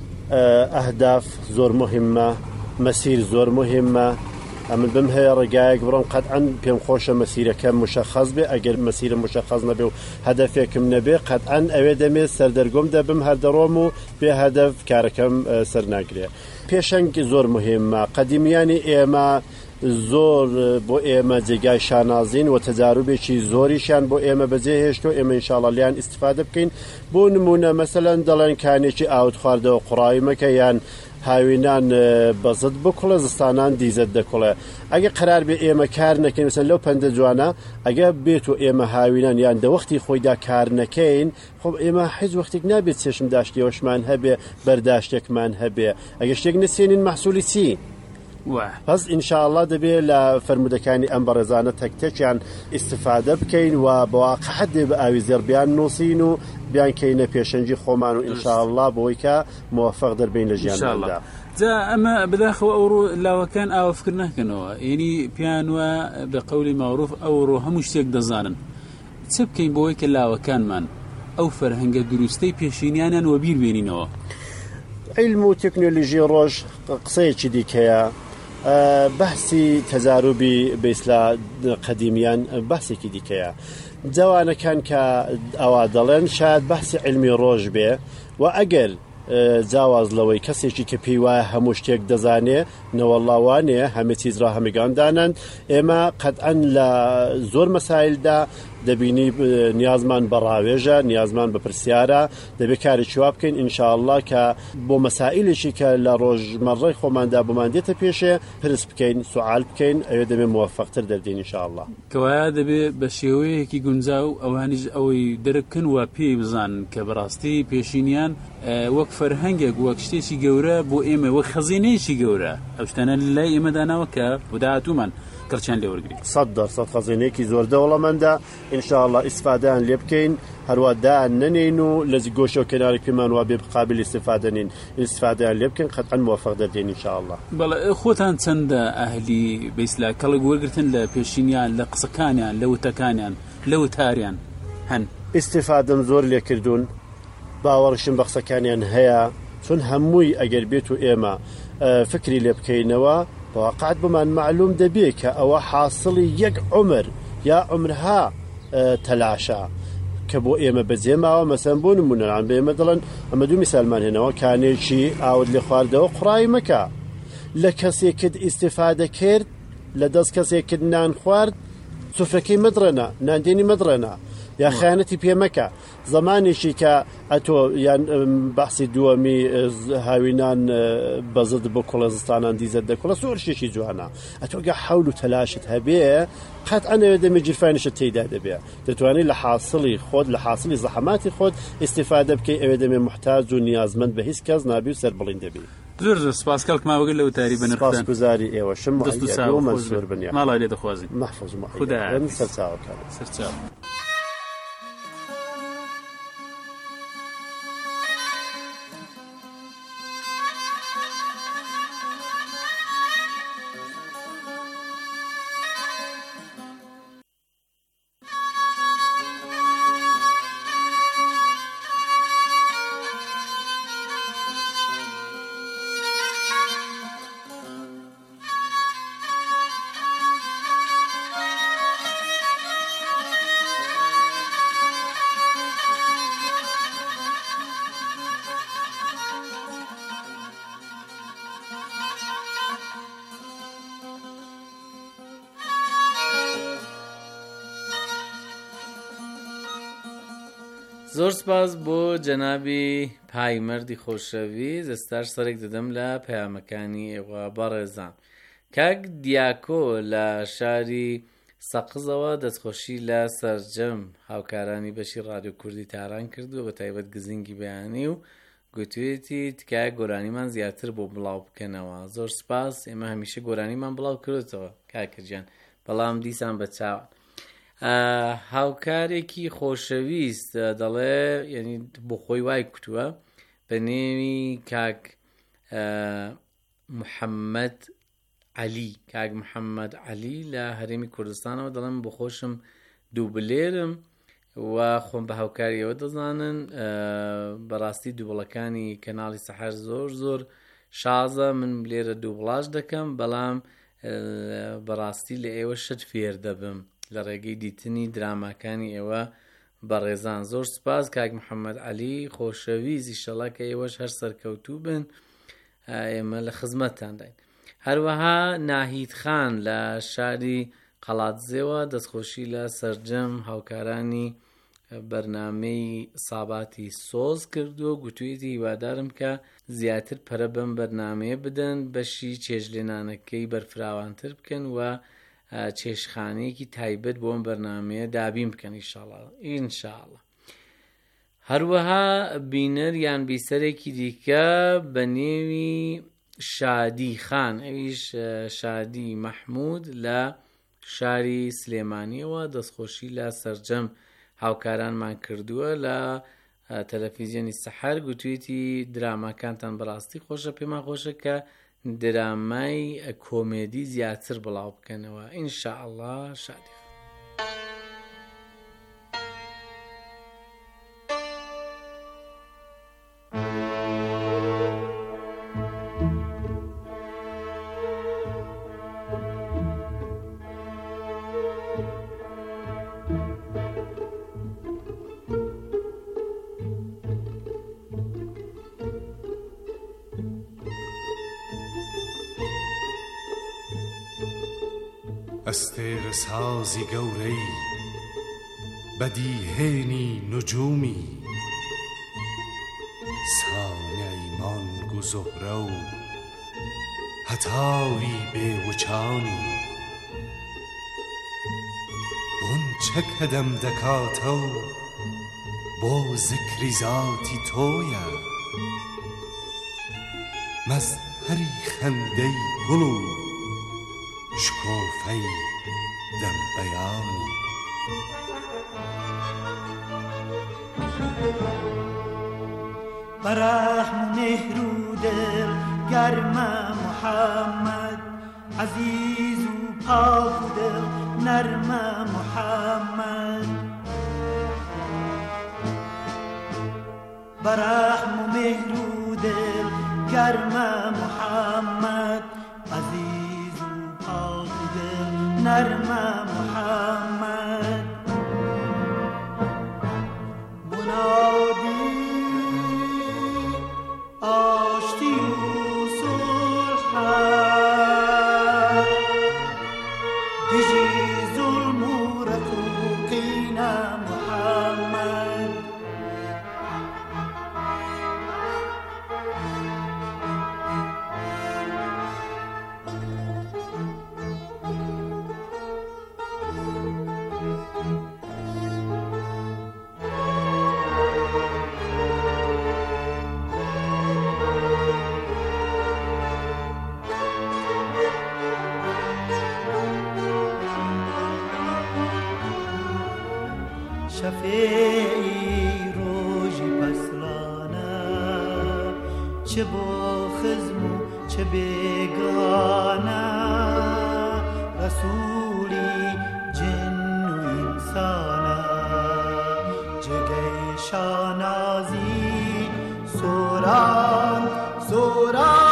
J: ئەهداف زۆر مهمە، مەسیر زۆر مهمە. ئەمن بم هەیە ڕێگایەک بڕۆم قەتعەن پێم خۆشە مەسیرەکەم مشەخەص بێ. ئەگەر مەسیرە مشەخەص نەبێ و هەدەفێکم نەبێ قەتعەن ئەوێ دەمێت سەردەرگۆم دەبم هەر دەڕۆم و بێ هەدەف کارەکەم سەر ناگرێ. پێشەنگ زۆر مهمە. قەدیمیانی ئێمە زۆر بۆ ئێمە جێگای شانازین و تەجاروبێکی زۆریشان بۆ ئێمە بەجێ هێشتۆ ئێمە ئینشاڵڵا لیان ئیستیفادە بکەین. بۆ نمونە مەسەلەن دەڵێن کانێکی ئاوت خواردەوە قوڕاوی مەکە یان هاوینان بەزت بکوڵە زستانان دیزت دەکوڵێ. ئەگە قرار بێ ئێمە کار نەکەین مەسەن لەو پەندە جوانە ئەگە بێت و ئێمە هاوینان یان دەوەختی خۆیدا کار نەکەین خۆ ئێمە هیچ وەختێک نابێت چێشم داشتیەوەشمان هەبێ بەرداشتێکمان هەبێ. ئەگە شتێک نسێنین مەحسوولی چی؟ پس ئینشاءالله دەبێت لە فرمودەکانی ئەم بەڕێزانە تەکتێکیان ئیستیفادە بکەین و بەواقعەت دێ بە ئاوی زێڕبیان نووسین و بیان کەینە پێشەنگی خۆمان و ئینشاءالله بۆی کە موفق دەربین لە ژیانماندا.
I: جا ئەمە بەداخەوە ئەوڕۆ لاوەکان ئاوافکر ناکەنەوە، یعنی پیان وە بە قەولی ماوروف ئەوڕۆ هەموو شتێک دەزانن. چ بکەین بۆی کە لاوەکانمان ئەو فەرهەنگە دروستەی پێشینیانیان وە بیر بێنینەوە؟
J: علم و تەکنۆلۆژی ڕۆژ قسەیەکی دیکەیە. بەحسی تەزاروبی بەیسلا قەدیمیان بەحسێکی دیکەیە جوانەکان کە ئەوا دەڵێن شاید بەحسی علمی ڕۆژ بێ و ئەگەر جاواز لەوەی کەسێکی کە پێی وایە هەموو شتێک دەزانێ نەوەڵاوانێ هەمێ چیزرا هەمیگاندانن ئێمە قەتعەن لە زۆر مەسایلدا دەبینی نیازمان بە ڕاوێژە نیازمان بە پرسیارە دەبێت کارێکی وا بکەین ئینشاءالله کە بۆ مەسائلێکی کە لە ڕۆژمەڕەی خۆماندا بمان دێتە پێشێ پرس بکەین سوال بکەین ئەوێ دەبێت موفقتر دەردین ئینشاءالله
I: کەوایە دەبێت بە شێوەیەکی گونجاو ئەوانیش ئەوەی دەرەکەن و پێی بزان کە بەڕاستی پێشینیان وەک فەرهەنگێک وەک شتێکی گەورە بۆ ئێمە وەک خەزینەیەکی گەورە ئەو شتانە لای ئێمەداناوە کە بۆ داهاتوومان کەرچیان لێ وەرگریت
J: 100% خەزینەیەکی زۆر دەوڵەمەندە ئینشاءالله ئیسفادەیان لێ بکەین هەروە دان نەنێین و لە گۆشە و کەنارێک پێمان وا بێ قابل ئیسفادە نین ئیسفادەیان لێ بکەین قەتعەن موفق دەردێن ئینشاءالله
I: بەڵێ خۆتان چەندە ئەهلی بەیسلا کەڵک وەرگرتن لە پێشینیان لە قسەکانیان لە وتەکانیان لە وتاریان هەن
J: ئیستیفادەم زۆر لێ کردوون باوەڕشم بە قسەکانیان هەیە چون هەمووی ئەگەر بێت و ئێمە فکری لێ بکەینەوە بەواقعەت بمان معلوم دەبێت کە ئەوە حاصلی یەک عمر یا عمرها تەلاشە کە بۆ ئێمە بەجێماوە مەسەن بۆ نمونەران بە ئێمە دەڵێن ئەمە دوو میسالمان هێنەوە کانێکی ئاوت لێ خواردەوە قوڕای مەکە لە کەسێکت ئیستیفادە کرد لە دەست کەسێکت نان خوارد سفرەکەی مەدڕێنە ناندێنی مەدڕێنە یا خیانەتی پێمەکە زمانێکی کە ئەتۆ یان بەحسی دووەمی هاوینان بەزت بۆ کوڵەزستانان دیزت دەکوڵە زۆر شتێکی جوانە ئەتۆگە حەول و تەلاشت هەبێ قەتعەن ئەوێ دەمە جیرفانیشت تێیدا دەبێ دەتوانێت لە حاصلی خۆت لە حاصلی زەحەماتی خۆت ئیستیفادە بکەی ئەوێ دەمێ محتاج و نیازمەند بە هیچ کەس نابی و سەربڵین دەبی
I: زۆر زۆر سپاس کەڵکما وەگەر لە وتاری بەنرخدان
J: سپاسگوزاری ئێوەشم
I: مەسرور بنیا ماڵای لێ دەخوازی
J: محفوظ
I: خدا
J: سەرچاوەکان
I: سەرچاو
B: زۆر سپاس بۆ جەنابی پایمەردی خۆشەویست ئێستاش سەرێک دەدەم لە پەیامەکانی ئێوە بەڕێزان کاک دیاکۆ لە شاری سەقزەوە دەستخۆشی لە سەرجەم هاوکارانی بەشی ڕادیۆ کوردی تاران کردووە بە تایبەت گزینگی بەیانی و گوتوێتی تکایە گۆرانیمان زیاتر بۆ بڵاو بکەنەوە زۆر سپاس ئێمە هەمیشە گۆرانیمان بڵاو کردێتەوە کاکرجان بەڵام دیسان بە چاوە هاوکارێکی خۆشەویست دەڵێ یعنی بۆ خۆی وای کوتووە بە نێوی کاک محەممەد عەلی کاک محەممەد عەلی لە هەرێمی کوردستانەوە دەڵێن بۆ خۆشم دووبلێرم و خۆم بە هاوکاریەوە دەزانن بەڕاستی دووبڵەکانی کەناڵی سەحەر زۆر زۆر شازە من لێرە دووبڵاش دەکەم بەڵام بەڕاستی لە ئێوە شت فێر دەبم لە ڕێگەی دیتنی دراماکانی ئێوە بەڕێزان زۆر سپاس کاک محەممەد عەلی خۆشەویست ئیشەڵا کە ئێوەش هەر سەرکەوتوو بن ئێمە لە خزمەتتان داین هەروەها ناهید خان لە شاری قەڵاتزێوە دەستخۆشی لە سەرجەم هاوکارانی بەرنامەی ساباتی سۆز کردو و گوتوویەتی هیوادارم کە زیاتر پەرە بەم بەرنامەیە بدەن بەشی چێژلێنانەکەی بەرفراوانتر بکەن و چێشخانەیەکی تایبەت بۆ ئەم بەرنامەیە دابین بکەن ئینشاءڵڵا هەروەها بینەر یان بیسەرێکی دیکە بە نێوی شادی خان ئەویش شادی مەحموود لە شاری سلێمانیەوە دەستخۆشی لە سەرجەم هاوکارانمان کردووە لە تەلەڤیزیۆنی سەحەر گوتوێتی دراماکانتان بەڕاستی خۆشە پێمان خۆشە کە درامای کۆمێدی زیاتر بڵاو بکەنەوە ئینشاءڵڵا شادی
K: ئەستێرە سازی گەورەی بەدیهێنی نجومی سانیای مانگ و زۆرە و هەتاوی بێوچانی بۆنچە کە دەم دەکاتە و بۆ زکری زاتی تۆیە مەزهەری خەندەی گوڵ و شکۆفەی دەمبەیانی
F: بەرەحم و مێهر و دڵ گەرمە محەممەد عەزیز و پاک و دڵ نەرمە محەممەد بەرەحم و مێهر و دڵ گەرمە محەممەد عەزیز و پاک و دڵ نەرمە محەممەد بنادی آشتی و صلحە دژی ظلم و رەقوقینە محەممەد شفیعی روژی پسلانه چه با خزم و چه بیگانه رسولی جن و انسانه جگه شانازی سوران سوران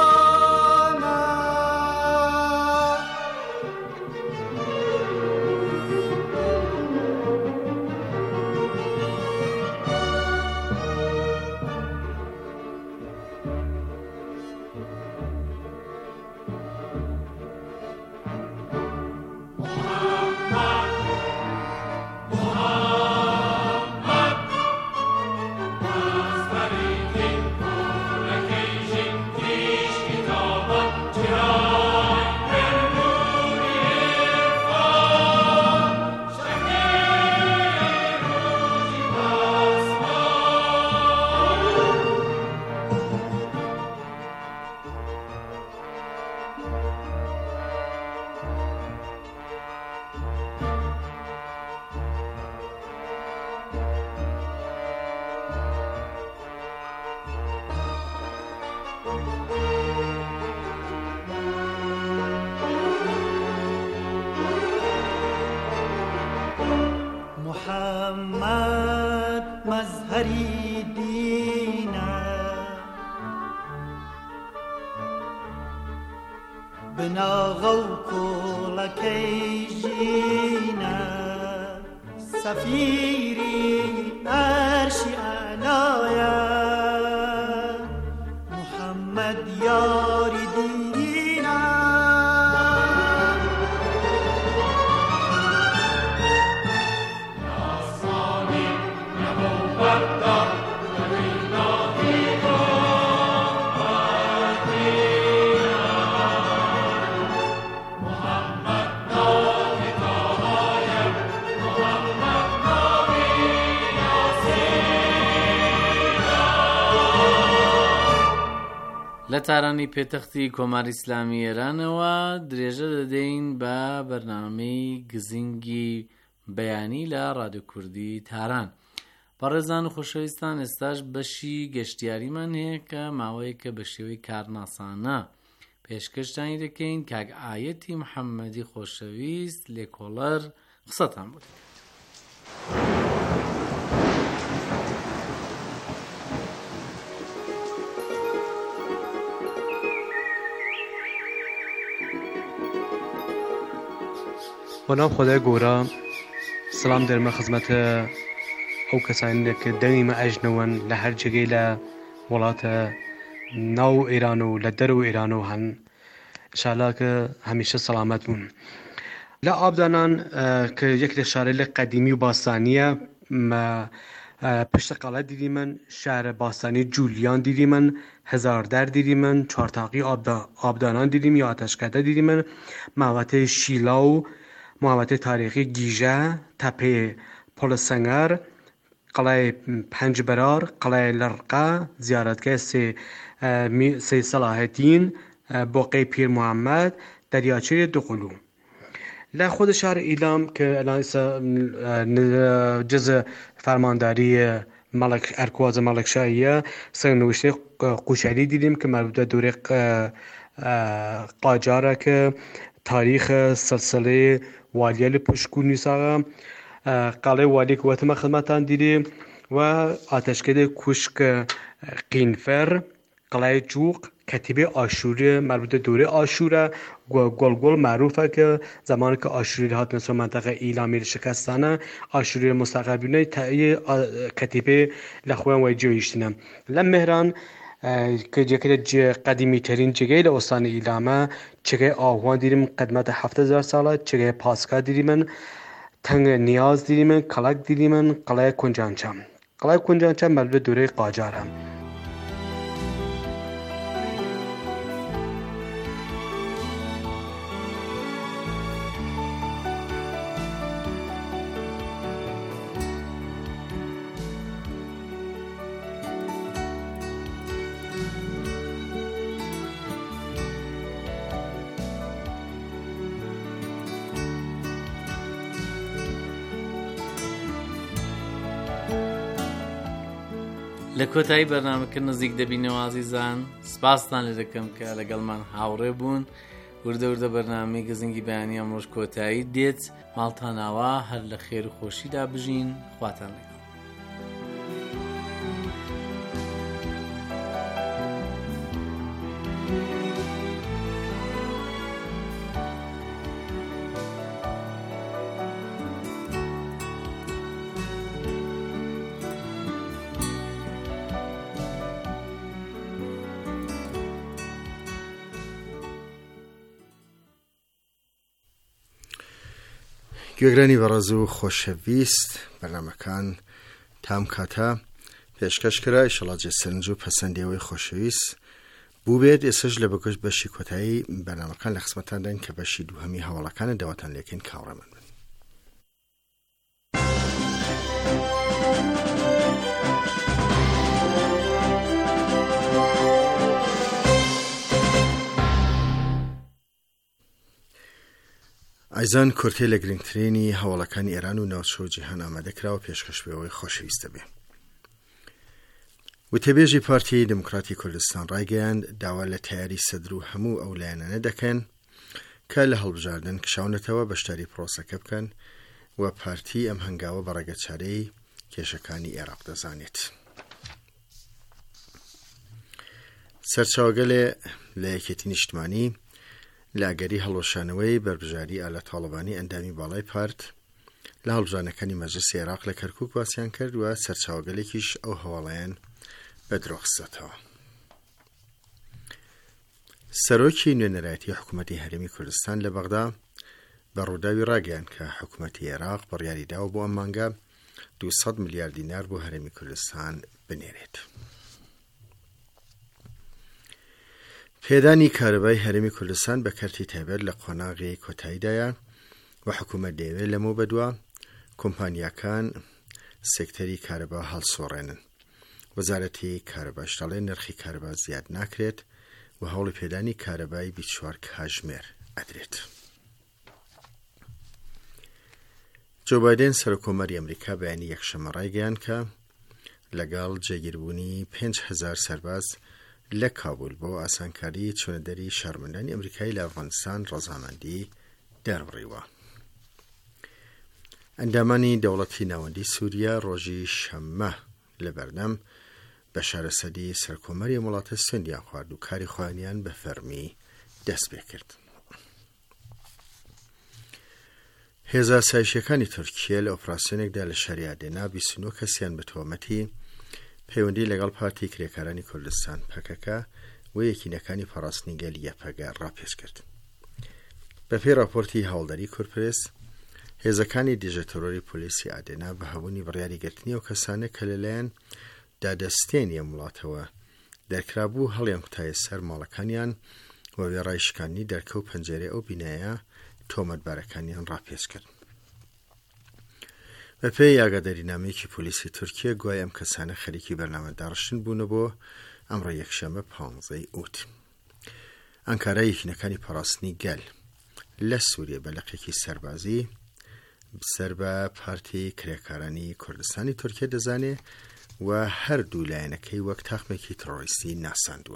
F: محمد مظهری دینه بناغه و کۆڵەکەی ژینە سەفیری ئەرشی ئەعلایە محەممەد یاری دینە
B: لە تارانی پێتەختی کۆماری ئیسلامی ئێرانەوە درێژە دەدەین بە بەرنامەی گزینگی بەیانی لە ڕادیۆ کوردی تاران. بەڕێزان و خۆشەویستان، ئێستاش بەشی گەشتیاریمان هەیە کە ماوەیەکە بە شێوەی کارناسانە پێشکەشتانی دەکەین کاک ئایەتی محەممەدی خۆشەویست لێکۆڵەر قسەتان بوو.
L: بەناو خۆدای گەورە سڵام دەرمە خزمەتە ئەو کەسانێک کە دەنگیمە ئەژنەوەن لە هەر جێگەی لە وڵاتە ناو ئێران و لە دەرەوە ئێران و هەن ئینشاءالله کە هەمیشە سەلامەت بوون. لە ئابدانان کە یەک لە شارە قەدیمی و باستانیە پشتە قەڵە دیدی من شارە باستانی جولیان دیدی من هزاردەر دیدی من چارتاقی ئابدانان دیدیم یا ئاتەشکەدە دیدی من ماوەتەی شیلا و ماوەتەی تاریخی گیژە تەپێ پۆلە سەنگەر قەڵای پەنج بەرار قەڵای لەرقە زیارەتگای سێ سەلاحەدین بۆقەی پیر محەممەد دەریاچەی دوقلو لە خود شار ئیلام کە جزء فەرمانداری مەڵک ئەرکوازە مەڵکشاییە سەرنوشتەی قوشەری دیدیم کە مربوطە دورەی قاجارە کە تاریخە سەلسەلەی والیە لە پشکو نیساغە قاڵەی والی کە وەتمە خزمەتان دیدیم و ئاتەشکەدەی کوشک قینفەر قەڵای جووق کەتیبەی ئاشوری مربوطە دورەی ئاشورە گۆڵگۆڵ معروفە کە زمانی کە ئاشوری هاتنە سۆ منتەقە ئیلامی شکستانە ئاشوری مستەقەبوونەی تایە کەتیبەی لە خۆیان وای جێیشتنە لە مهران کە جێکە قەدیمیترین جێگەی لە ئۆستانی ئیلامە چێگەی ئاهوان دیدیم قەدمەتە 70,000 ساڵە چێگەی پاسکا دیدی من تەنگ نیاز دیدی من قەڵک دیدی من قەڵای کونجانچە قەڵای کونجانچە مربوطە دورەی قاجارە
B: لە کۆتایی بەرنامەکە نزیک دەبینەوە ئازیزان سپاستان لێ دەکەم کە لەگەڵمان هاوڕێ بوون وردە بەرنامەی گزنگی بەیانی ئەمڕۆژ کۆتایی دێت ماڵتان ئاوا هەر لە خێر و خۆشیدا بژین خواتان لەگەڵ
C: گوێگرانی بەڕێز و خۆشەویست بەرنامەکان تام کاتە پێشکەشکرا ئیشەڵا جێسەرنج و پەسەندیەوەی خۆشەویست بوو بێت ئێسش لە بەگۆشت بەشی کۆتایی بەرنامەکان لە خزمەتاندان کە بەشی دووهەمی هەواڵەکانە داواتان لێکەین کاوڕێمان بن. ئایزان کورتێ لە گرنگترینی هەواڵەکانی ئێران و ناوچە جیهان ئامادەکراوە پێشکەشبەوەی خۆشەویستە بێ. وتەبێژی پارتی دموکراتی کوردستان ڕایگەیاند داوا لە تیاری سەدر و هەموو ئەو لایەنانە دەکەن کە لە هەڵبژاردن کشاونەتەوە بەشداری پرۆسەکە بکەن و پارتی ئەم هەنگاوە بە ڕێگەچارەی کێشەکانی عێراق دەزانێت. سەرچاوەگەلێ لە یەکێتی نیشتمانی لاگەری هەڵۆشانەوەی بربژاری ئالە تاڵبانی ئەندامی باڵای پارت لە هەڵبژانەکانی مەجلیسی عێراق لە کەرکووک باسییان کرد و سەرچاوەگەلێکیش ئەو هەواڵەیان بەدرۆخستەوە. سەرۆکی نوێنەرایەتی حکوومەتی هەرێمی کوردستان لە بەغدا بە ڕووداوی ڕاگەیاند کە حکوومەتی عێراق بڕیاریداوە بۆ ئەم مانگە 200 میلیارد دینار بۆ هەرێمی کوردستان بنێرێت. پێدانی کارەبای هەرێمی کوردستان بە کەرتی تایبەت لە قۆناغی کۆتاییدایە و حکوومەت دەیەوێت لەمەوە بەدووە کۆمپانیاکان سێکتەری کارەبا هەڵسۆڕێنن. وەزارەتی کارەباش دەڵێ نرخی کارەبا زیاد ناکرێت و هەوڵی پێدانی کارەبای 24 کاتژمێر ئەدرێت. جۆ بایدن سەرۆکۆمەری ئەمریکا بەیانی یەکشەمە ڕایگەیاند کە لەگەڵ جێگیربوونی 5,000 سەرباز لە کابول بۆ ئاسانکاری چۆنەدەری شارمەندانی ئەمریکایی لە ئەفغانستان ڕەزامەندی دەربڕیوە. ئەندامانی دەوڵەتی ناوەندی سووریا ڕۆژی شەممە لە بەردەم بە شارەسەدی سەرکۆمەری وڵاتە سوێندیان خوارد و کاری خۆیانیان بە فەرمی دەست پێ کرد. هێزە سایشیەکانی تورکیە لە ئۆپراسیۆنێکدا لە شەریعەدێنا 29 کەسیان بە تۆهمەتی پەیوەندی لەگەڵ پارتی کرێکارانی کوردستان پەکەکە و یەکینەکانی پاراستنیگەلی یەپەگە ڕاپێش کرد. بەپێی راپۆرتی هەوڵدەری کورپرس، هێزەکانی دیژەتەرۆری پۆلیسی ئادێنا بە هەبوونی بڕیاریگرتنی ئەو کەسانە کە لەلایەن دادەستێنی ئەم وڵاتەوە دەرکرابوو هەڵیان قوتایە سەر ماڵەکانیان و وێڕای شکاندنی دەرکە و پەنجەرە ئەو بینایە تۆمەتبارەکانیان ڕاپێچ کرد. بەپێی ئاگادارینامەیەکی پۆلیسی تورکیە گوای ئەم کەسانە خەریکی بەرنامە داڕشتن بوونە بۆ ئەمڕۆ یەکشەمە 15 ئوت. ئەنکارا یەکینەکانی پاراستنی گەل لە سووریە بە لەقێکی سەربازی سەر بە پارتی کرێکارانی کوردستانی تورکیە دەزانێ و هەردوو لایەنەکەی وەک تاقمێکی تڕۆریستی ناساندووە.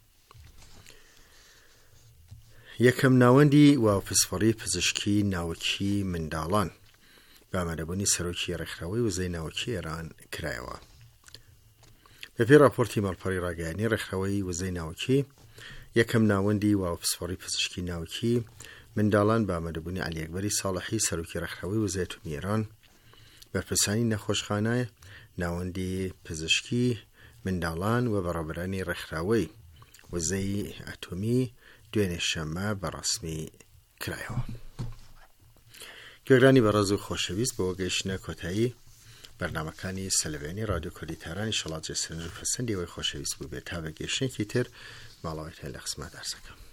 C: یەکەم ناوەندی واپسفۆری پزیشکی ناوەکی منداڵان بامەرەبوونی سەرۆکی ڕێکخراوەی وزەی ناوەکی ئێران کرایەوە. بەپێی راپۆرتی ماڵپەڕی ڕاگەیاندنی ڕێکخراوەی وزەی ناوەکی، یەکەم ناوەندی واپسفۆری پزیشکی ناوەکی منداڵان بامەرەبوونی عەلی ئەکبەری ساڵحی سەرۆکی ڕێکخراوەی وزەی ئەتۆمی ئێران، بەرپرسانی نەخۆشخانە ناوەندی پزیشکی منداڵان و بەڕێوەبەرانی ڕێکخراوەی وزەی ئەتۆمی دوێنێ شەمە بەڕەسمی کرایەوە. گوێگرانی بەڕێز و خۆشەویست، بەوە گەیشتنە کۆتایی بەرنامەکانی سەلڤێنی رادیۆ کوردیتارانی شەڵات جێسەرنج و پەسەندی ئەوەی خۆشەویست بوو بێت تا بە گەیشتنێکی تر ماڵەوەی لە قسمە دەرسەکەم.